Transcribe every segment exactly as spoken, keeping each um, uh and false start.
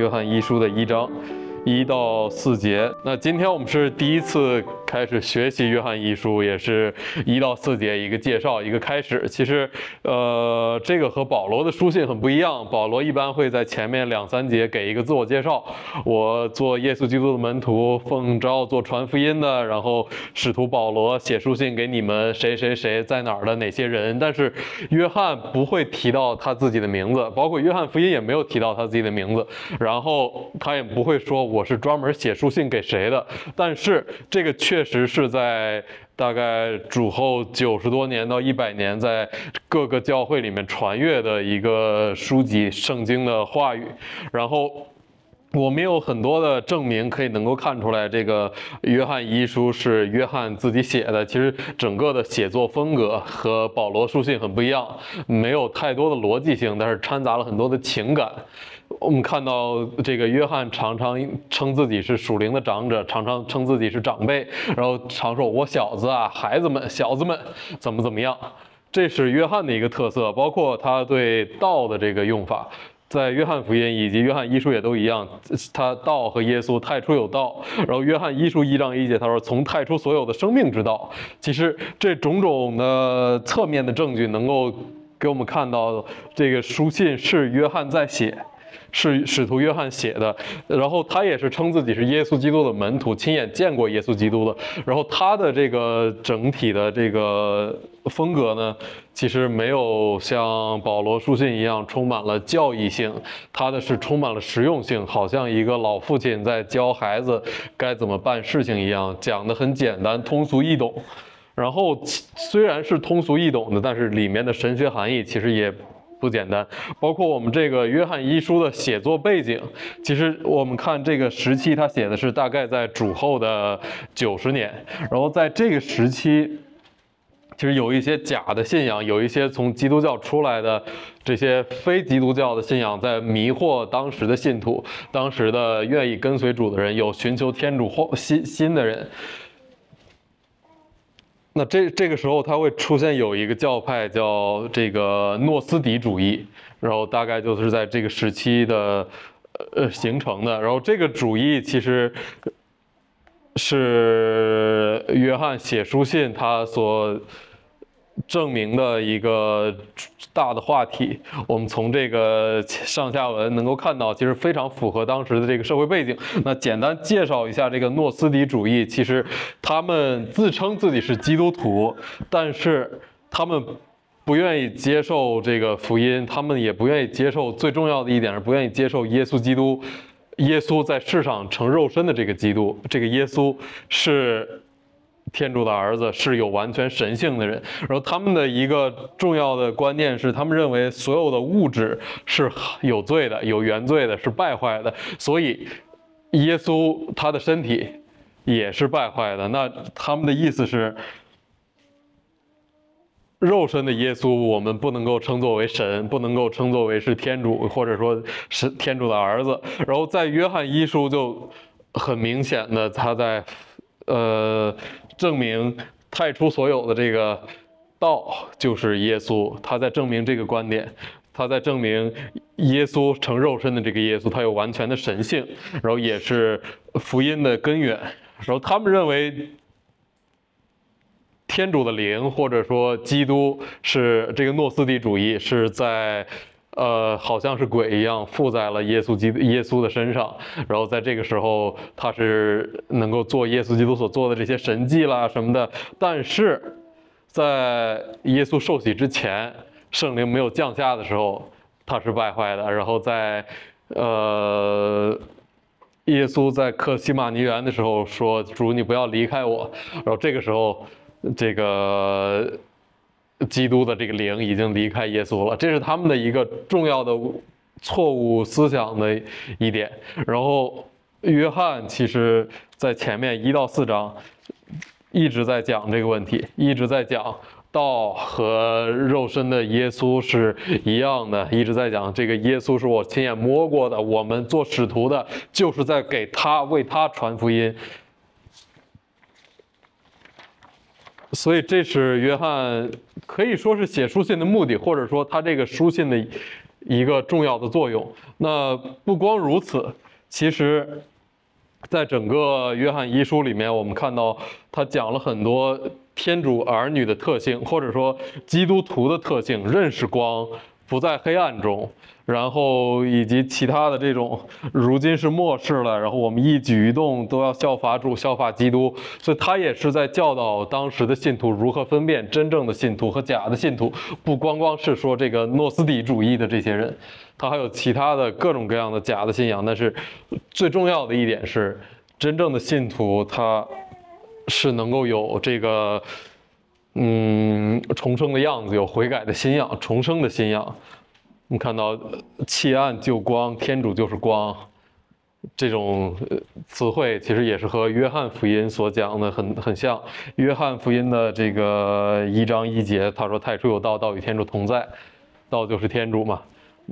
约翰一书的一章一到四节。那今天我们是第一次开始学习约翰一书，也是一到四节一个介绍，一个开始。其实，呃，这个和保罗的书信很不一样。保罗一般会在前面两三节给一个自我介绍，我做耶稣基督的门徒，奉召做传福音的，然后使徒保罗写书信给你们谁谁谁在哪儿的哪些人。但是约翰不会提到他自己的名字，包括约翰福音也没有提到他自己的名字，然后他也不会说我是专门写书信给谁的。但是这个确实是在大概主后九十多年到一百年，在各个教会里面传阅的一个书籍，圣经的话语。然后我们有很多的证明可以能够看出来，这个约翰一书是约翰自己写的。其实整个的写作风格和保罗书信很不一样，没有太多的逻辑性，但是掺杂了很多的情感。我们看到这个约翰常常称自己是属灵的长者，常常称自己是长辈，然后常说我小子啊，孩子们，小子们怎么怎么样。这是约翰的一个特色，包括他对道的这个用法，在约翰福音以及约翰一书也都一样。他道和耶稣，太初有道，然后约翰一书一章一节他说从太初所有的生命之道。其实这种种的侧面的证据能够给我们看到，这个书信是约翰在写，是使徒约翰写的。然后他也是称自己是耶稣基督的门徒，亲眼见过耶稣基督的。然后他的这个整体的这个风格呢，其实没有像保罗书信一样充满了教义性，他的是充满了实用性，好像一个老父亲在教孩子该怎么办事情一样，讲得很简单，通俗易懂。然后虽然是通俗易懂的，但是里面的神学含义其实也不简单。包括我们这个约翰一书的写作背景，其实我们看这个时期，他写的是大概在主后的九十年。然后在这个时期，其实有一些假的信仰，有一些从基督教出来的这些非基督教的信仰在迷惑当时的信徒，当时的愿意跟随主的人，有寻求天主新新的人。那这这个时候，它会出现有一个教派叫这个诺斯底主义，然后大概就是在这个时期的呃形成的。然后这个主义其实是约翰写书信他所证明的一个大的话题。我们从这个上下文能够看到，其实非常符合当时的这个社会背景。那简单介绍一下这个诺斯底主义，其实他们自称自己是基督徒，但是他们不愿意接受这个福音，他们也不愿意接受，最重要的一点是不愿意接受耶稣基督，耶稣在世上成肉身的这个基督，这个耶稣是天主的儿子，是有完全神性的人。然后他们的一个重要的观念是，他们认为所有的物质是有罪的，有原罪的，是败坏的，所以耶稣他的身体也是败坏的。那他们的意思是，肉身的耶稣我们不能够称作为神，不能够称作为是天主，或者说是天主的儿子。然后在约翰一书就很明显的，他在呃证明太初所有的这个道就是耶稣，他在证明这个观点，他在证明耶稣成肉身的这个耶稣，他有完全的神性，然后也是福音的根源。然后他们认为天主的灵，或者说基督，是这个诺斯底主义是在呃，好像是鬼一样附在了耶稣基督耶稣的身上，然后在这个时候他是能够做耶稣基督所做的这些神迹啦什么的。但是在耶稣受洗之前，圣灵没有降下的时候，他是败坏的。然后在呃耶稣在克西马尼园的时候说，主你不要离开我，然后这个时候这个基督的这个灵已经离开耶稣了，这是他们的一个重要的错误思想的一点。然后约翰其实在前面一到四章一直在讲这个问题，一直在讲道和肉身的耶稣是一样的，一直在讲这个耶稣是我亲眼摸过的，我们做使徒的就是在给他为他传福音。所以这是约翰可以说是写书信的目的，或者说他这个书信的一个重要的作用。那不光如此，其实在整个约翰一书里面，我们看到他讲了很多天主儿女的特性，或者说基督徒的特性，认识光，不在黑暗中，然后以及其他的这种如今是末世了，然后我们一举一动都要效法主，效法基督，所以他也是在教导当时的信徒如何分辨真正的信徒和假的信徒，不光光是说这个诺斯底主义的这些人，他还有其他的各种各样的假的信仰。但是最重要的一点是，真正的信徒他是能够有这个嗯重生的样子，有悔改的信仰，重生的信仰。我们看到弃暗就光，天主就是光，这种词汇其实也是和约翰福音所讲的很很像。约翰福音的这个一章一节，他说太初有道，道与天主同在，道就是天主嘛。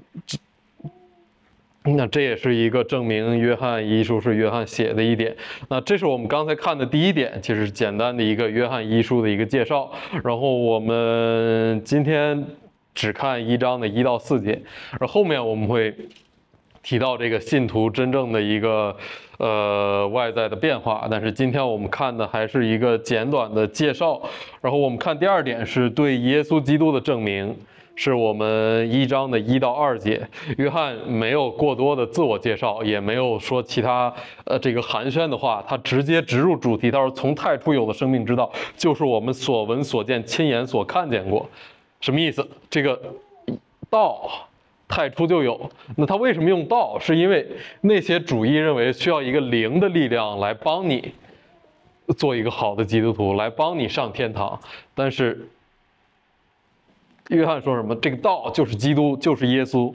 那这也是一个证明约翰一书是约翰写的一点。那这是我们刚才看的第一点，其实简单的一个约翰一书的一个介绍。然后我们今天只看一章的一到四节，而后面我们会提到这个信徒真正的一个呃外在的变化。但是今天我们看的还是一个简短的介绍。然后我们看第二点是对耶稣基督的证明。是我们一章的一到二节，约翰没有过多的自我介绍，也没有说其他呃这个寒暄的话，他直接直入主题。他说：“从太初有的生命之道，就是我们所闻所见、亲眼所看见过。”什么意思？这个道太初就有。那他为什么用道？是因为那些主义认为需要一个灵的力量来帮你做一个好的基督徒，来帮你上天堂。但是约翰说什么？这个道就是基督，就是耶稣。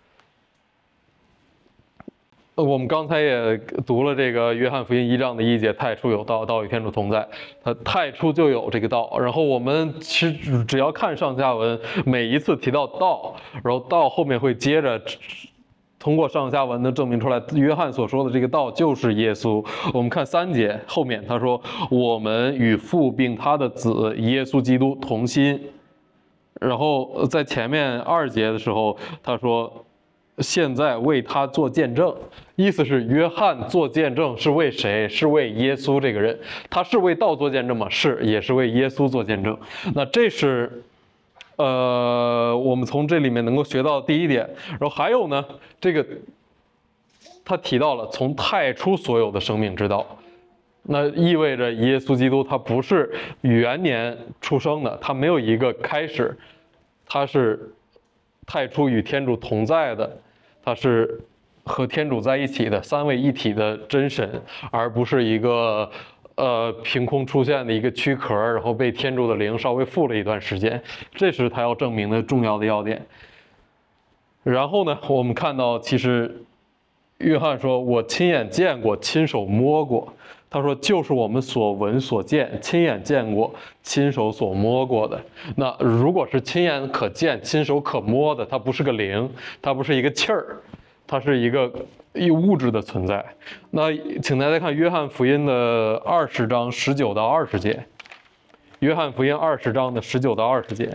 我们刚才也读了这个约翰福音一章的一节，太初有道，道与天主同在。它太初就有这个道。然后我们其实只要看上下文，每一次提到道，然后道后面会接着通过上下文的证明出来，约翰所说的这个道就是耶稣。我们看三节后面，他说：“我们与父并他的子耶稣基督同心。”然后在前面二节的时候，他说：“现在为他做见证。”意思是约翰做见证是为谁？是为耶稣这个人。他是为道做见证吗？是，也是为耶稣做见证。那这是呃我们从这里面能够学到的第一点。然后还有呢，这个他提到了从太初所有的生命之道。那意味着耶稣基督他不是元年出生的，他没有一个开始，他是太初与天主同在的，他是和天主在一起的三位一体的真神，而不是一个呃凭空出现的一个躯壳，然后被天主的灵稍微附了一段时间。这是他要证明的重要的要点。然后呢，我们看到其实约翰说：“我亲眼见过，亲手摸过。”他说：“就是我们所闻所见，亲眼见过，亲手所摸过的。”那如果是亲眼可见、亲手可摸的，它不是个灵，它不是一个气儿，它是一个一物质的存在。那请大家看约翰福音的二十章十九到二十节，约翰福音二十章的十九到二十节。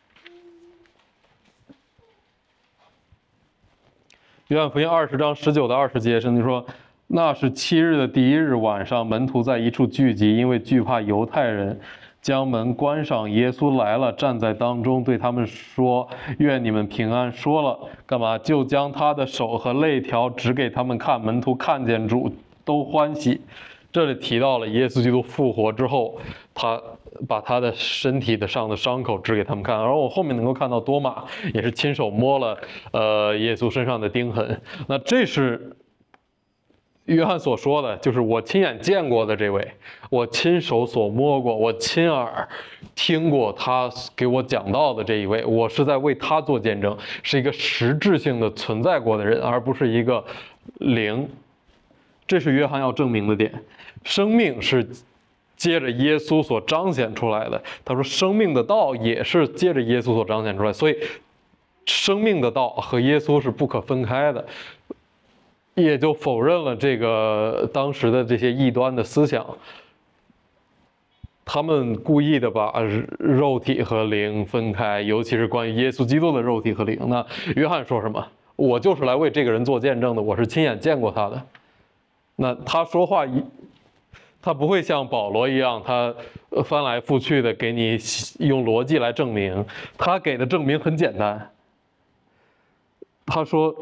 约翰福音二十章十九到二十节，圣经说：“那是七日的第一日晚上，门徒在一处聚集，因为惧怕犹太人，将门关上。耶稣来了，站在当中，对他们说：愿你们平安。说了干嘛？就将他的手和肋条指给他们看。门徒看见主，都欢喜。”这里提到了耶稣基督复活之后，他把他的身体的上的伤口指给他们看。而我后面能够看到多马也是亲手摸了呃耶稣身上的钉痕。那这是约翰所说的，就是我亲眼见过的这位，我亲手所摸过，我亲耳听过他给我讲到的这一位，我是在为他做见证，是一个实质性的存在过的人，而不是一个灵。这是约翰要证明的点。生命是接着耶稣所彰显出来的，他说生命的道也是接着耶稣所彰显出来，所以生命的道和耶稣是不可分开的，也就否认了这个当时的这些异端的思想。 他们故意的把肉体和灵分开，尤其是关于耶稣基督的肉体和灵。那约翰说什么？我就是来为这个人做见证的，我是亲眼见过他的。那他说话一，他不会像保罗一样，他翻来覆去的给你用逻辑来证明。他给的证明很简单，他说：“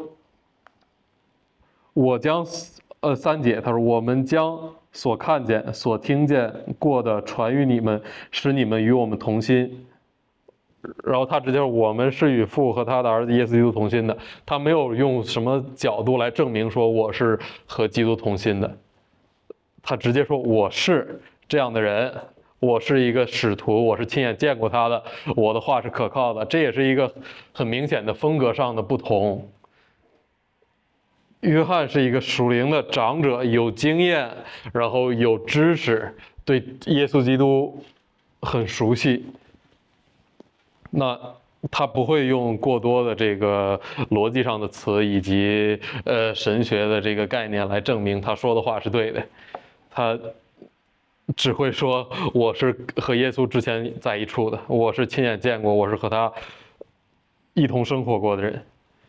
我将呃三节，他说我们将所看见、所听见过的传于你们，使你们与我们同心。”然后他直接说：“我们是与父和他的儿子耶稣基督同心的。”他没有用什么角度来证明说我是和基督同心的，他直接说我是这样的人，我是一个使徒，我是亲眼见过他的，我的话是可靠的。这也是一个很明显的风格上的不同。约翰是一个属灵的长者，有经验，然后有知识，对耶稣基督很熟悉。那他不会用过多的这个逻辑上的词以及呃神学的这个概念来证明他说的话是对的，他只会说我是和耶稣之前在一处的，我是亲眼见过，我是和他一同生活过的人。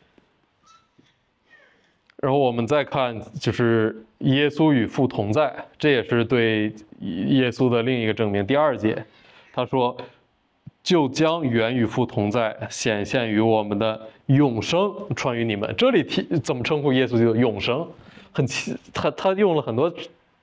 然后我们再看，就是耶稣与父同在，这也是对耶稣的另一个证明。第二节，他说：“就将原与父同在显现于我们的永生传于你们。”这里提怎么称呼耶稣基督？永生，很奇，他他用了很多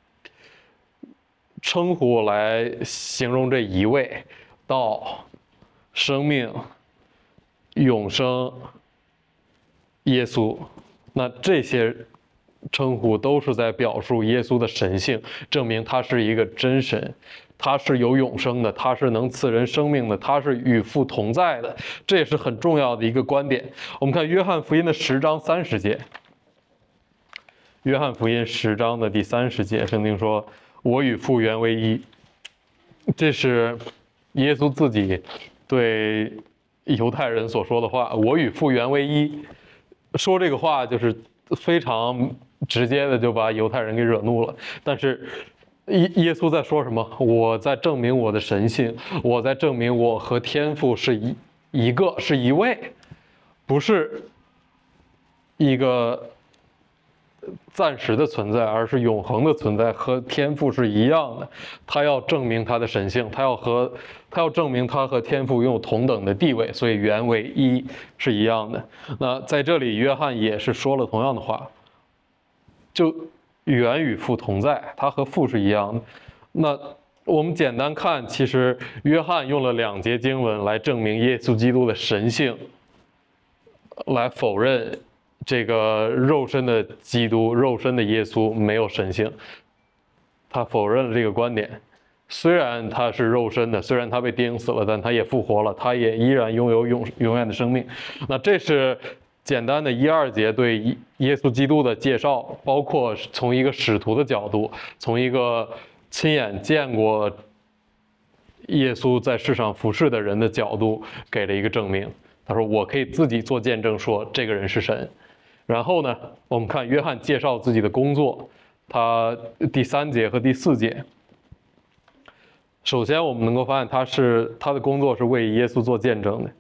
称呼来形容这一位，道、生命、永生、耶稣。那这些称呼都是在表述耶稣的神性，证明他是一个真神，他是有永生的，他是能赐人生命的，他是与父同在的，这也是很重要的一个观点。我们看约翰福音的十章三十节，约翰福音十章的第三十节，圣经说：“我与父原为一。”这是耶稣自己对犹太人所说的话，“我与父原为一。”说这个话就是非常直接的就把犹太人给惹怒了。但是耶耶稣在说什么？我在证明我的神性，我在证明我和天父是一一个，是一位，不是一个暂时的存在，而是永恒的存在，和天父是一样的。他要证明他的神性，他要和他要证明他和天父拥有同等的地位，所以原为一是一样的。那在这里，约翰也是说了同样的话，就原与父同在，他和父是一样的。那我们简单看，其实约翰用了两节经文来证明耶稣基督的神性，来否认这个肉身的基督、肉身的耶稣没有神性，他否认了这个观点。虽然他是肉身的，虽然他被钉死了，但他也复活了，他也依然拥有永永远的生命。那这是简单的一二节对耶稣基督的介绍，包括从一个使徒的角度，从一个亲眼见过耶稣在世上服侍的人的角度给了一个证明。他说：“我可以自己做见证，说这个人是神。”然后呢，我们看约翰介绍自己的工作，他第三节和第四节。首先，我们能够发现他是他的工作是为耶稣做见证的。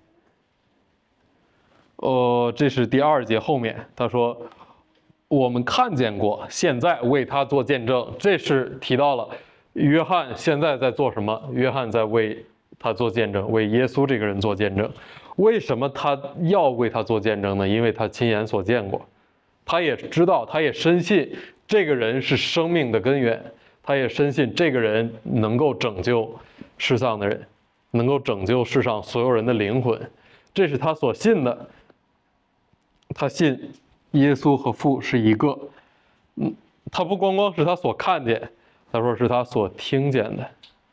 呃，这是第二节后面他说：“我们看见过，现在为他做见证。”这是提到了约翰现在在做什么？约翰在为他做见证，为耶稣这个人做见证。为什么他要为他做见证呢？因为他亲眼所见过，他也知道，他也深信这个人是生命的根源，他也深信这个人能够拯救世上的人，能够拯救世上所有人的灵魂，这是他所信的。他信耶稣和父是一个，嗯，他不光光是他所看见，他说是他所听见的。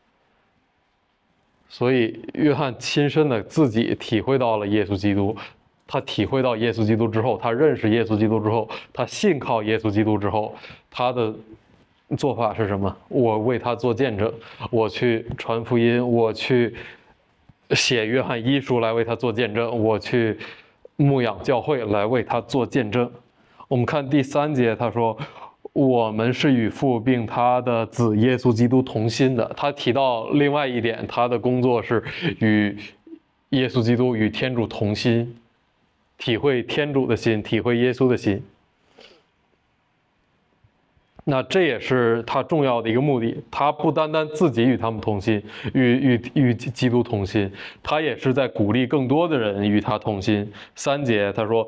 所以约翰亲身的自己体会到了耶稣基督，他体会到耶稣基督之后，他认识耶稣基督之后，他信靠耶稣基督之后，他的做法是什么？我为他做见证，我去传福音，我去写约翰一书来为他做见证，我去牧养教会来为他做见证。我们看第三节，他说：“ 我们是与父并他的子耶稣基督同心的。他提到另外一点，他的工作是与耶稣基督与天主同心，体会天主的心，体会耶稣的心。那这也是他重要的一个目的，他不单单自己与他们同心，与与与基督同心，他也是在鼓励更多的人与他同心。三节他说，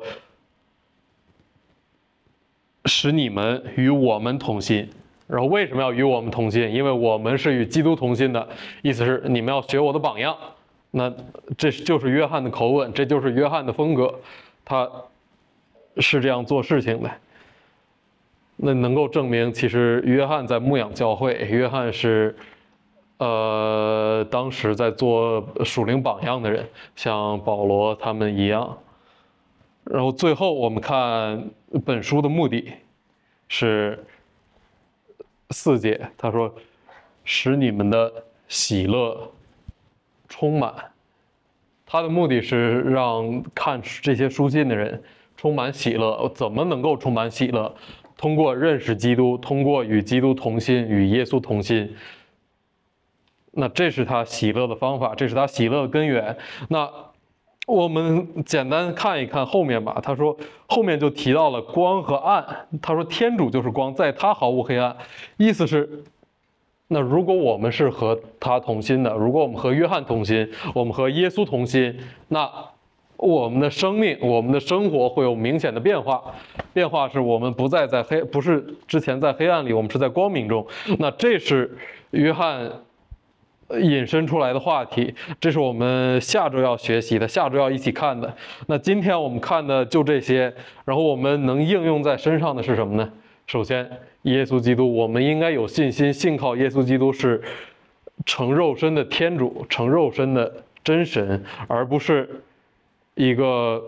使你们与我们同心。然后为什么要与我们同心？因为我们是与基督同心的，意思是你们要学我的榜样。那这就是约翰的口吻，这就是约翰的风格，他是这样做事情的。那能够证明，其实约翰在牧养教会，约翰是，呃，当时在做属灵榜样的人，像保罗他们一样。然后最后我们看本书的目的是四节，他说，使你们的喜乐充满。他的目的是让看这些书信的人充满喜乐。怎么能够充满喜乐？通过认识基督，通过与基督同心，与耶稣同心。那这是他喜乐的方法，这是他喜乐的根源。那我们简单看一看后面吧。他说后面就提到了光和暗，他说天主就是光，在他毫无黑暗。意思是，那如果我们是和他同心的，如果我们和约翰同心，我们和耶稣同心，那我们的生命，我们的生活会有明显的变化。变化是我们不再在黑，不是之前在黑暗里，我们是在光明中。那这是约翰引申出来的话题，这是我们下周要学习的，下周要一起看的。那今天我们看的就这些，然后我们能应用在身上的是什么呢？首先，耶稣基督，我们应该有信心，信靠耶稣基督是成肉身的天主，成肉身的真神，而不是一个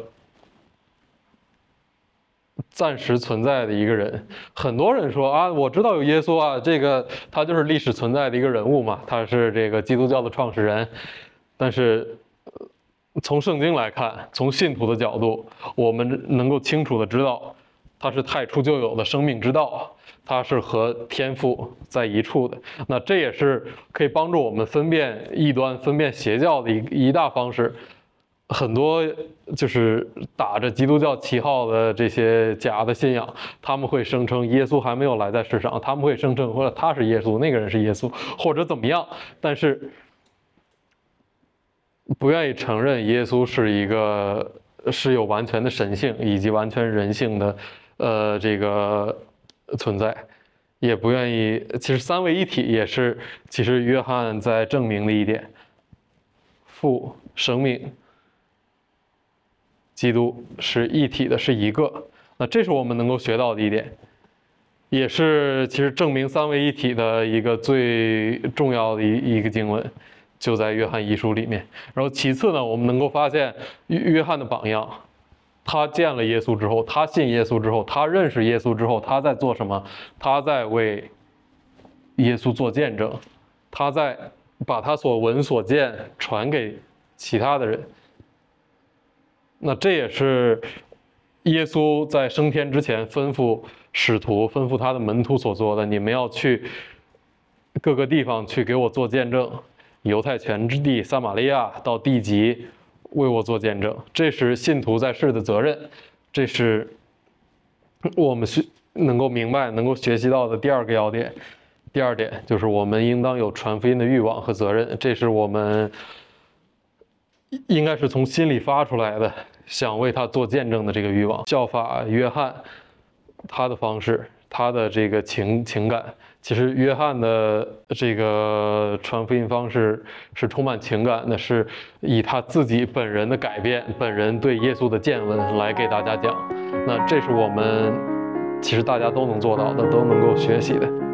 暂时存在的一个人。很多人说啊，我知道有耶稣啊，这个他就是历史存在的一个人物嘛，他是这个基督教的创始人。但是从圣经来看，从信徒的角度，我们能够清楚的知道，他是太初就有的生命之道，他是和天父在一处的。那这也是可以帮助我们分辨异端、分辨邪教的一一大方式。很多就是打着基督教旗号的这些假的信仰，他们会声称耶稣还没有来在世上，他们会声称或者他是耶稣，那个人是耶稣，或者怎么样，但是不愿意承认耶稣是一个是有完全的神性以及完全人性的呃这个存在，也不愿意。其实三位一体也是其实约翰在证明的一点，父、生命、基督是一体的，是一个。那这是我们能够学到的一点，也是其实证明三位一体的一个最重要的一一个经文，就在约翰一书里面。然后其次呢，我们能够发现约翰的榜样，他见了耶稣之后，他信耶稣之后，他认识耶稣之后，他在做什么？他在为耶稣做见证，他在把他所闻所见传给其他的人。那这也是耶稣在升天之前吩咐使徒、吩咐他的门徒所做的，你们要去各个地方去给我做见证，犹太全之地、撒玛利亚到地极为我做见证。这是信徒在世的责任，这是我们学能够明白、能够学习到的第二个要点。第二点就是我们应当有传福音的欲望和责任，这是我们应该是从心里发出来的，想为他做见证的这个欲望。效法约翰他的方式，他的这个情情感，其实约翰的这个传福音方式是充满情感的，是以他自己本人的改变，本人对耶稣的见闻来给大家讲。那这是我们其实大家都能做到的，都能够学习的。